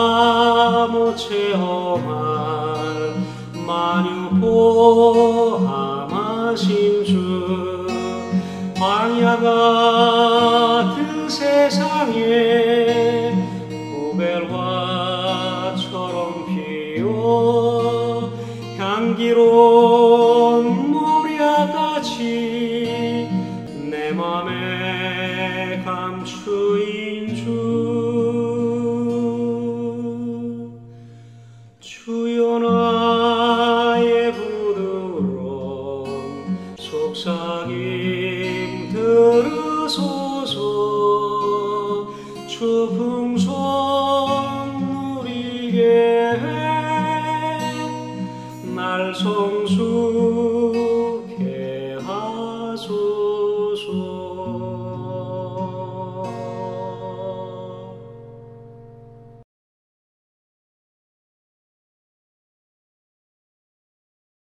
못 체험할 만유 포함하신 주, 광야 같은 세상에 고벨화처럼 피어 향기로운 모략같이 내 맘에 감추인 주여 나의 부드러운 속삭임 들으소서. 주 풍성 누리게 날 성수